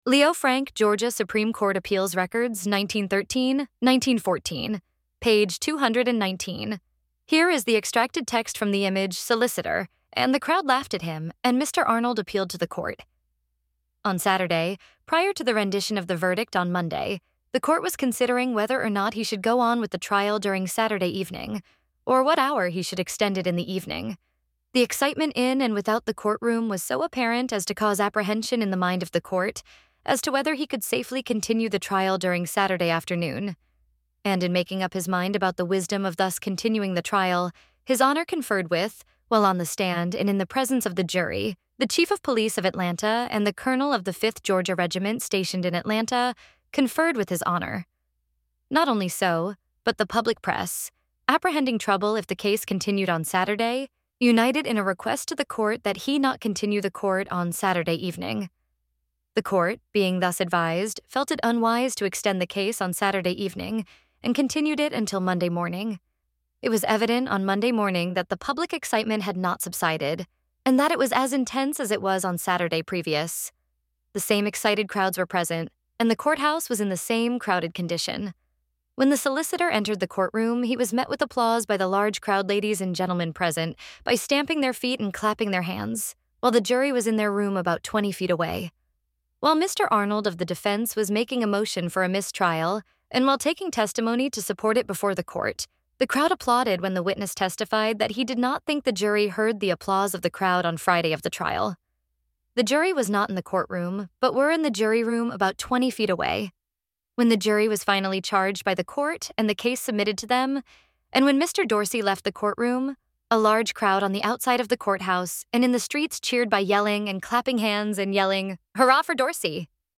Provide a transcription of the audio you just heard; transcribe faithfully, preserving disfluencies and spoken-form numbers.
Leo Frank, Georgia Supreme Court Appeals Records, nineteen thirteen to nineteen fourteen, page two hundred nineteen. Here is the extracted text from the image, solicitor, and the crowd laughed at him, and Mister Arnold appealed to the court. On Saturday, prior to the rendition of the verdict on Monday, the court was considering whether or not he should go on with the trial during Saturday evening, or what hour he should extend it in the evening. The excitement in and without the courtroom was so apparent as to cause apprehension in the mind of the court as to whether he could safely continue the trial during Saturday afternoon. And in making up his mind about the wisdom of thus continuing the trial, His Honor conferred with, while on the stand and in the presence of the jury, the Chief of Police of Atlanta and the Colonel of the fifth Georgia Regiment stationed in Atlanta conferred with His Honor. Not only so, but the public press, apprehending trouble if the case continued on Saturday, united in a request to the court that he not continue the court on Saturday evening. The court, being thus advised, felt it unwise to extend the case on Saturday evening and continued it until Monday morning. It was evident on Monday morning that the public excitement had not subsided, and that it was as intense as it was on Saturday previous. The same excited crowds were present, and the courthouse was in the same crowded condition. When the solicitor entered the courtroom, he was met with applause by the large crowd, ladies and gentlemen present, by stamping their feet and clapping their hands, while the jury was in their room about twenty feet away. While Mister Arnold of the defense was making a motion for a mistrial, and while taking testimony to support it before the court, the crowd applauded when the witness testified that he did not think the jury heard the applause of the crowd on Friday of the trial. The jury was not in the courtroom, but were in the jury room about twenty feet away. When the jury was finally charged by the court and the case submitted to them, and when Mister Dorsey left the courtroom, a large crowd on the outside of the courthouse and in the streets cheered by yelling and clapping hands and yelling, "Hurrah for Dorsey!"